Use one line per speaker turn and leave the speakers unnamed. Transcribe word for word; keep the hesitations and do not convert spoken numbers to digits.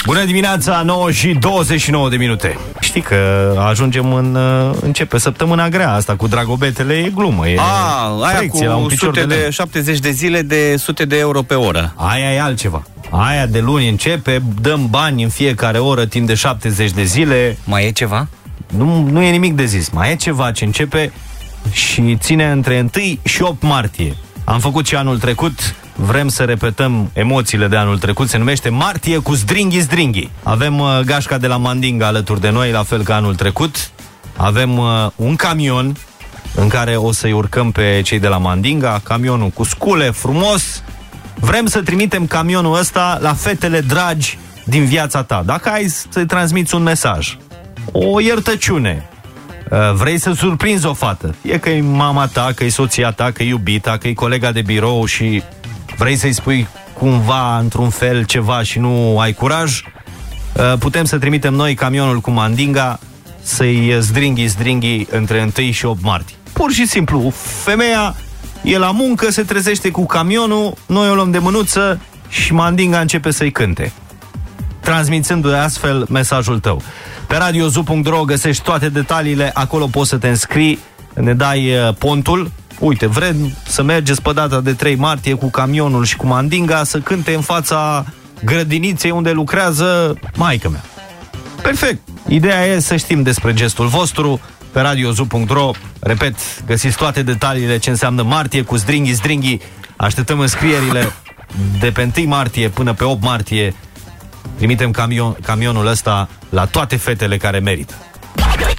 Bună dimineața, nouă și douăzeci și nouă de minute. Știi că ajungem în... Începe săptămâna grea asta cu dragobetele, e glumă. E
A, aia cu
la un
sute de, de șaptezeci de zile de sute de euro pe oră.
Aia e altceva. Aia de luni începe, dăm bani în fiecare oră timp de șaptezeci de zile.
Mai e ceva?
Nu, nu e nimic de zis. Mai e ceva ce începe și ține între unu și opt martie. Am făcut și anul trecut. Vrem să repetăm emoțiile de anul trecut. Se numește Martie cu Zdringhi Zdringhi. Avem uh, gașca de la Mandinga alături de noi, la fel ca anul trecut. Avem uh, un camion în care o să-i urcăm pe cei de la Mandinga. Camionul cu scule, frumos. Vrem să trimitem camionul ăsta la fetele dragi din viața ta. Dacă ai să-i transmiți un mesaj, o iertăciune, vrei să surprinzi o fată, e că e mama ta, că e soția ta, că e iubita, că e colega de birou și vrei să-i spui cumva, într-un fel, ceva și nu ai curaj, putem să trimitem noi camionul cu Mandinga să-i zdringhi, zdringhi între unu și opt martie. Pur și simplu, femeia e la muncă, se trezește cu camionul, noi o luăm de mânuță și Mandinga începe să-i cânte, transmițându-i astfel mesajul tău. Pe radiozu punct ro găsești toate detaliile, acolo poți să te înscrii, ne dai pontul. Uite, vrem să mergeți pe data de trei martie cu camionul și cu Mandinga să cânte în fața grădiniței unde lucrează maică mea. Perfect! Ideea e să știm despre gestul vostru. Pe radiozu punct ro, repet, găsiți toate detaliile ce înseamnă martie cu Zdringhi Zdringhi. Așteptăm înscrierile de pe unu martie până pe opt martie. Trimitem camion, camionul ăsta la toate fetele care merită.